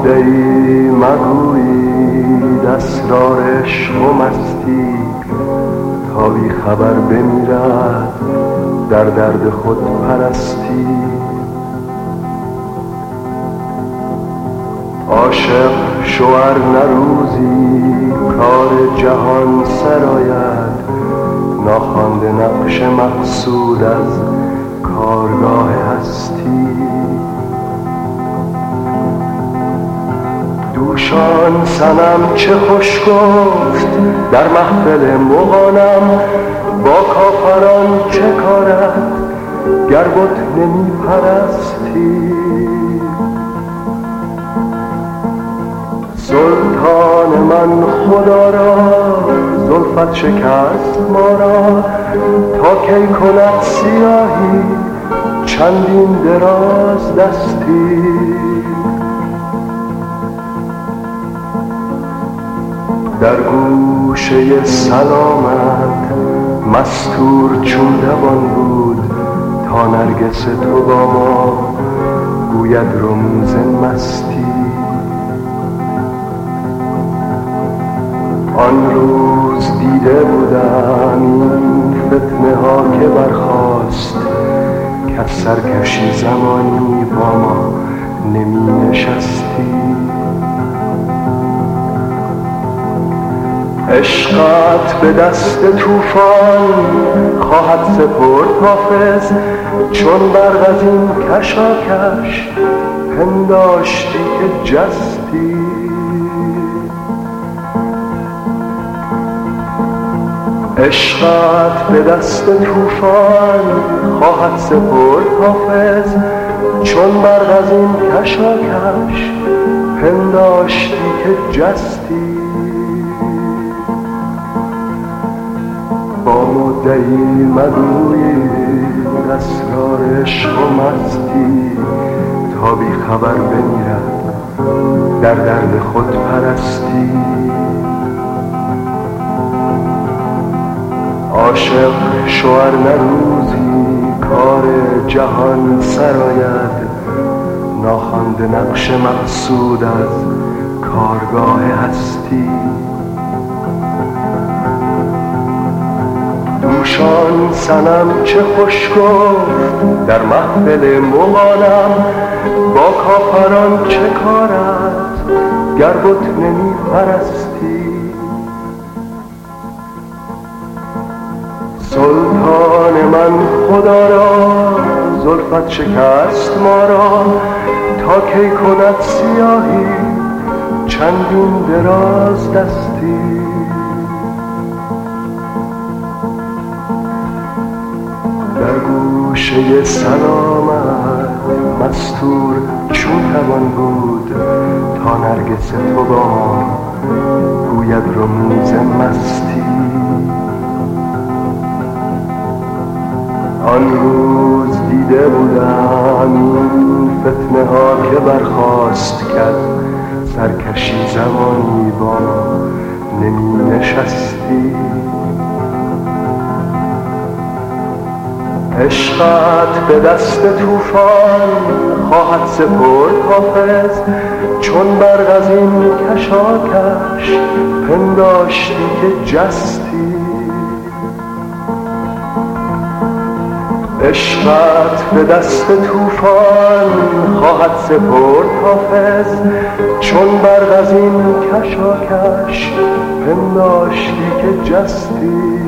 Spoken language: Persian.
مدعی مگویید اسرار عشق و مستی، تا بی خبر بمیرد در درد خود پرستی. عاشق شوهر نروزی کار جهان سرآید، ناخوانده نقش مقصود از کارگاه هستی. دوشان صنم چه خوش گفت در محفل مغانم، با کافران چه کارت گر بت نمی پرستی. سلطان من خدا را زلفت شکست ما را، تا کی کند سیاهی چندین دراز دستی. در گوشه سلامت مستور چون دوان بود، تا نرگس تو با ما گوید رموز مستی. آن روز دیده بودم این فتنه ها که برخاست، که از سرکشی زمانی با ما نمی نشستی. عشقت به دست طوفان خواهد سپرد حافظ، چون برق از این کشاکش پنداشتی که جستی. عشقت به دست طوفان خواهد سپرد حافظ، چون برق از این کشاکش پنداشتی که جستی. با مدعی مگویید اسرار عشق و مستی، تا بی خبر بمیرد در درد خود پرستی. عاشق شوهر نروزی کار جهان سرآید، ناخوانده نقش مقصود از کارگاه هستی. دوشان صنم چه خوش گفت در محفل مغانم، با کافران چه کارت گر بت نمی پرستی. سلطان من خدا را زلفت شکست ما را، تا کی کند سیاهی چندین دراز دستی. در گوشه سلامت مستور چون توان بود، تا نرگس تو با ما گوید رموز مستی. آن روز دیده بودم این فتنه ها که برخاست کرد، سرکشی زمانی با ما نمی نشستی. عشقت به دست طوفان خواهد سپرد حافظ، چون برق از این کشاکش پنداشتی که جستی. عشقت به دست طوفان خواهد سپرد حافظ، چون برق از این کشاکش پنداشتی که جستی.